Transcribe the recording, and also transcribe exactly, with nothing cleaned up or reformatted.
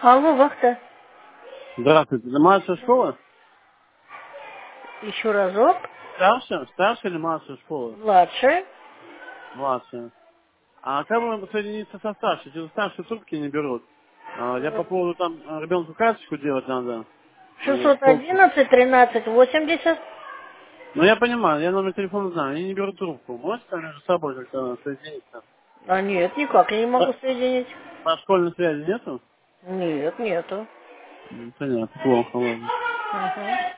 Алло, вахта. Здравствуйте. Это младшая школа? Еще разок. Старшая? Старшая или младшая школа? Младшая. Младшая. А как можно соединиться со старшей? Если старшие трубки не берут. А, я по поводу там а, ребенку карточку делать надо. Вот, шестьсот сколько? одиннадцать тринадцать восемьдесят. Ну я понимаю, я номер телефона знаю, они не берут трубку. Можете там между собой как-то соединиться? А нет, никак я не могу По, соединить. по школьной связи нету? Нет, нету. М, Понятно, плохо, ладно. Угу.